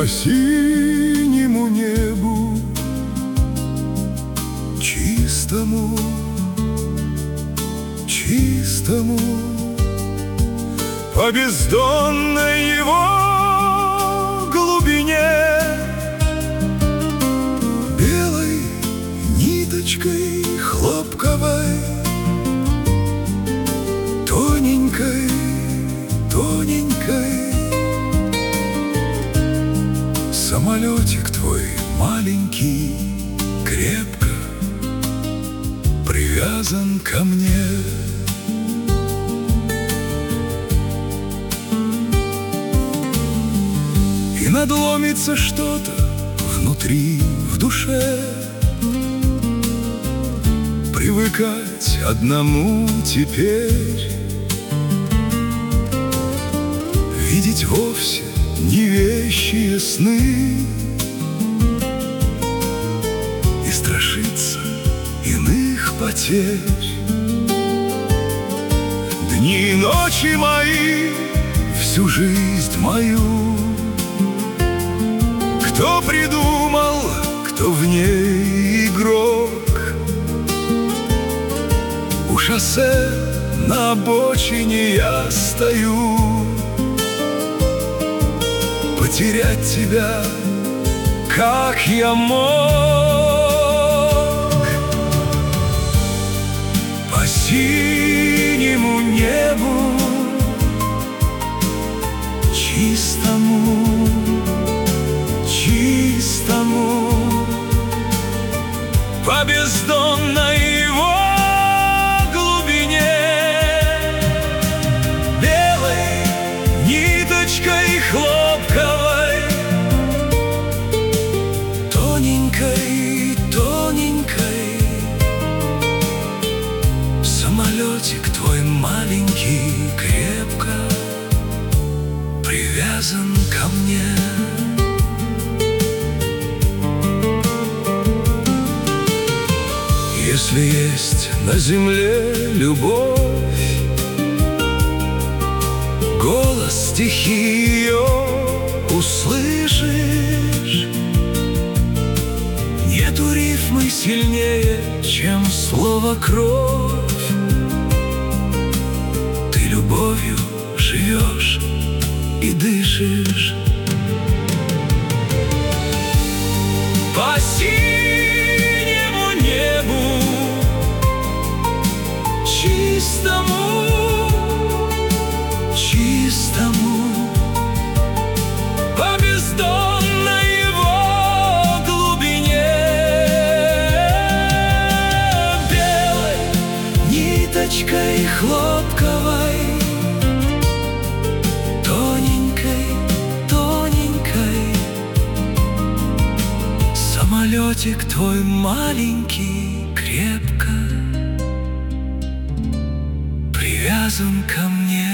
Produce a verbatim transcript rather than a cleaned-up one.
По синему небу чистому, чистому, по бездонной его глубине, белой ниточкой хлопковой, тоненькой, тоненькой. Самолетик твой маленький крепко привязан ко мне. И надломится что-то внутри, в душе. Привыкать одному теперь, видеть вовсе не вещие сны и страшиться иных потерь. Дни и ночи мои, всю жизнь мою, кто придумал, кто в ней игрок. У шоссе на обочине я стою, потерять тебя, как я мог. По синему небу чистому, чистому, по бездонной его глубине, белой ниточкой хлопковой, тоненькой, тоненькой. Самолетик твой маленький крепко привязан ко мне. Если есть на земле любовь, голос стихи ее услышишь. Нету рифмы сильнее, чем слово «кровь». Ты любовью живешь и дышишь. По синему небу чистому, чистому, по бездонной его глубине, белой ниточкой хлопковой, тоненькой, тоненькой. Самолетик твой маленький крепко привязан ко мне.